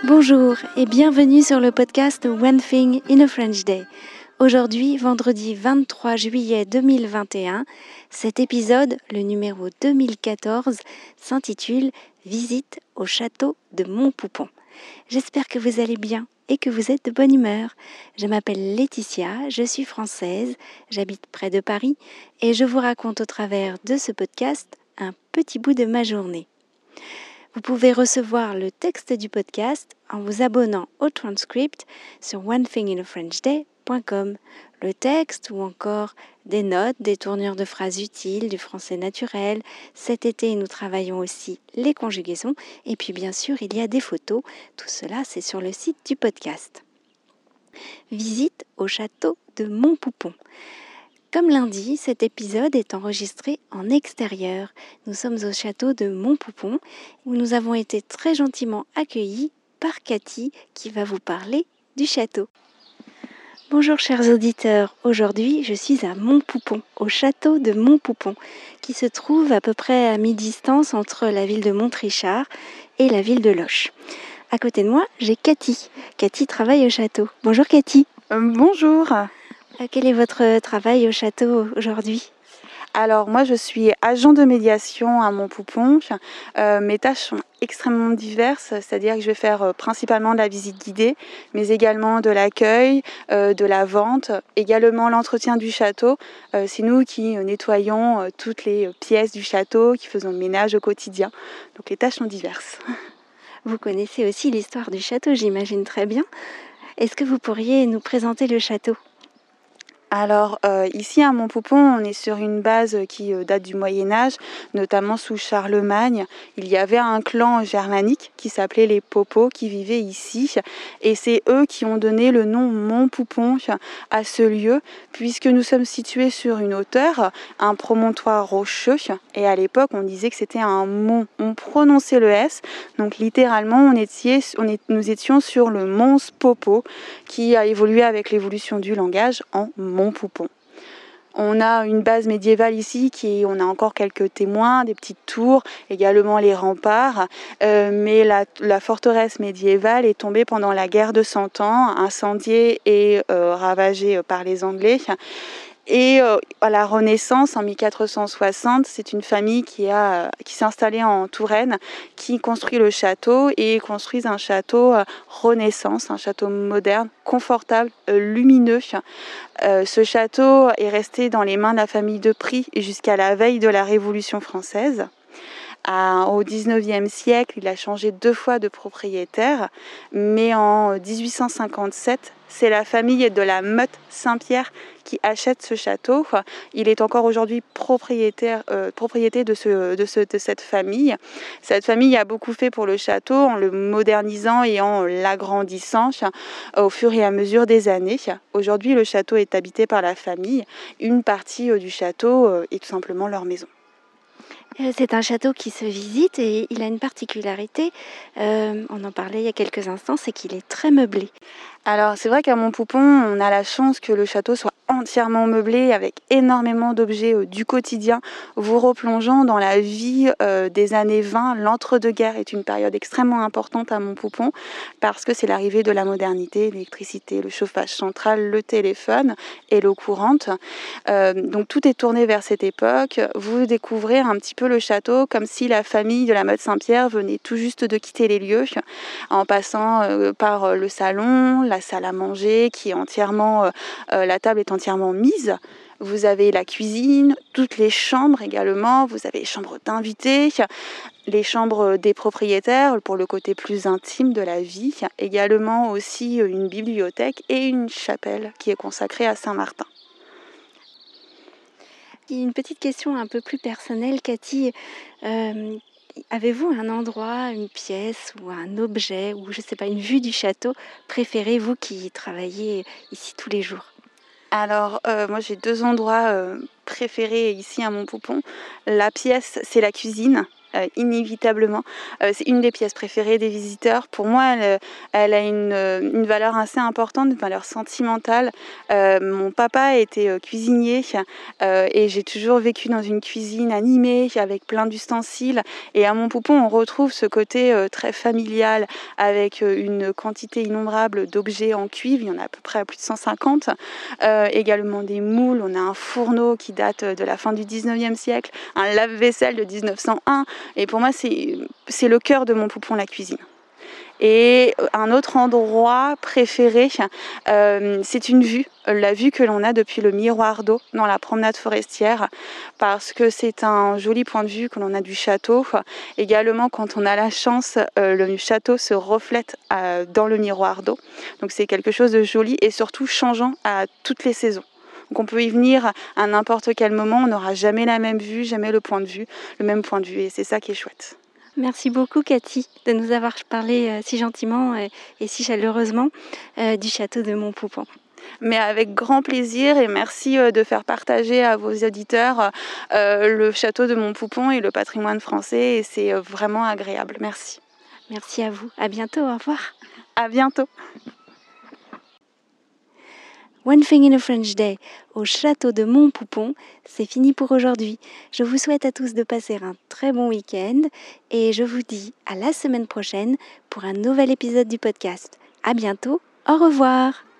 Bonjour et bienvenue sur le podcast One Thing in a French Day. Aujourd'hui, vendredi 23 juillet 2021, cet épisode, le numéro 2014, s'intitule « Visite au château de Montpoupon ». J'espère que vous allez bien et que vous êtes de bonne humeur. Je m'appelle Laetitia, je suis française, j'habite près de Paris et je vous raconte au travers de ce podcast un petit bout de ma journée. Vous pouvez recevoir le texte du podcast en vous abonnant au transcript sur onethinginafrenchday.com. Le texte ou encore des notes, des tournures de phrases utiles, du français naturel. Cet été, nous travaillons aussi les conjugaisons. Et puis bien sûr, il y a des photos. Tout cela, c'est sur le site du podcast. Visite au château de Montpoupon. Comme lundi, cet épisode est enregistré en extérieur. Nous sommes au château de Montpoupon où nous avons été très gentiment accueillis par Cathy qui va vous parler du château. Bonjour chers auditeurs, aujourd'hui je suis à Montpoupon, au château de Montpoupon qui se trouve à peu près à mi-distance entre la ville de Montrichard et la ville de Loches. À côté de moi, j'ai Cathy. Cathy travaille au château. Bonjour Cathy. Bonjour. Quel est votre travail au château aujourd'hui ? Alors moi je suis agent de médiation à Montpoupon. Mes tâches sont extrêmement diverses, c'est-à-dire que je vais faire principalement de la visite guidée, mais également de l'accueil, de la vente, également l'entretien du château. C'est nous qui nettoyons toutes les pièces du château, qui faisons le ménage au quotidien. Donc les tâches sont diverses. Vous connaissez aussi l'histoire du château, j'imagine très bien. Est-ce que vous pourriez nous présenter le château ? Alors ici à Montpoupon, on est sur une base qui date du Moyen-Âge, notamment sous Charlemagne. Il y avait un clan germanique qui s'appelait les Popos qui vivaient ici et c'est eux qui ont donné le nom Montpoupon à ce lieu puisque nous sommes situés sur une hauteur, un promontoire rocheux et à l'époque on disait que c'était un mont. On prononçait le S, donc littéralement nous étions sur le mont Popo qui a évolué avec l'évolution du langage en Montpoupon. On a une base médiévale ici, on a encore quelques témoins, des petites tours, également les remparts, mais la forteresse médiévale est tombée pendant la guerre de 100 ans, incendiée et ravagée par les Anglais. Et à la Renaissance, en 1460, c'est une famille qui s'est installée en Touraine, qui construit le château et construisent un château Renaissance, un château moderne, confortable, lumineux. Ce château est resté dans les mains de la famille de Prie jusqu'à la veille de la Révolution française. Au XIXe siècle, il a changé 2 fois de propriétaire, mais en 1857, c'est la famille de la Motte Saint-Pierre qui achète ce château. Il est encore aujourd'hui propriété de cette famille. Cette famille a beaucoup fait pour le château en le modernisant et en l'agrandissant au fur et à mesure des années. Aujourd'hui, le château est habité par la famille. Une partie du château est tout simplement leur maison. C'est un château qui se visite et il a une particularité, on en parlait il y a quelques instants, c'est qu'il est très meublé. Alors c'est vrai qu'à Montpoupon, on a la chance que le château soit entièrement meublé avec énormément d'objets du quotidien, vous replongeant dans la vie des années 20. L'entre-deux-guerres est une période extrêmement importante à Montpoupon parce que c'est l'arrivée de la modernité, l'électricité, le chauffage central, le téléphone et l'eau courante. Donc tout est tourné vers cette époque. Vous découvrez un petit peu le château comme si la famille de la Motte Saint-Pierre venait tout juste de quitter les lieux en passant par le salon, la salle à manger qui est entièrement, la table est entièrement mise. Vous avez la cuisine, toutes les chambres également, vous avez les chambres d'invités, les chambres des propriétaires pour le côté plus intime de la vie, également aussi une bibliothèque et une chapelle qui est consacrée à Saint-Martin. Une petite question un peu plus personnelle, Cathy. Avez-vous un endroit, une pièce ou un objet ou je sais pas, une vue du château préférée, vous qui travaillez ici tous les jours ? Alors, moi j'ai 2 endroits préférés ici à Montpoupon. La pièce, c'est la cuisine. inévitablement. C'est une des pièces préférées des visiteurs. Pour moi, elle a une valeur assez importante, une valeur sentimentale. Mon papa était cuisinier et j'ai toujours vécu dans une cuisine animée avec plein d'ustensiles. Et à Montpoupon, on retrouve ce côté très familial avec une quantité innombrable d'objets en cuivre. Il y en a à peu près à plus de 150. Également des moules. On a un fourneau qui date de la fin du 19e siècle, un lave-vaisselle de 1901. Et pour moi, c'est le cœur de Montpoupon, la cuisine. Et un autre endroit préféré, c'est une vue, la vue que l'on a depuis le miroir d'eau dans la promenade forestière, parce que c'est un joli point de vue que l'on a du château. Également, quand on a la chance, le château se reflète dans le miroir d'eau. Donc c'est quelque chose de joli et surtout changeant à toutes les saisons. Donc on peut y venir à n'importe quel moment, on n'aura jamais la même vue, jamais le même point de vue, et c'est ça qui est chouette. Merci beaucoup Cathy de nous avoir parlé si gentiment et si chaleureusement du château de Montpoupon. Mais avec grand plaisir, et merci de faire partager à vos auditeurs le château de Montpoupon et le patrimoine français, et c'est vraiment agréable. Merci. Merci à vous. À bientôt. Au revoir. À bientôt. One Thing in a French Day au château de Montpoupon, c'est fini pour aujourd'hui. Je vous souhaite à tous de passer un très bon week-end et je vous dis à la semaine prochaine pour un nouvel épisode du podcast. À bientôt, au revoir.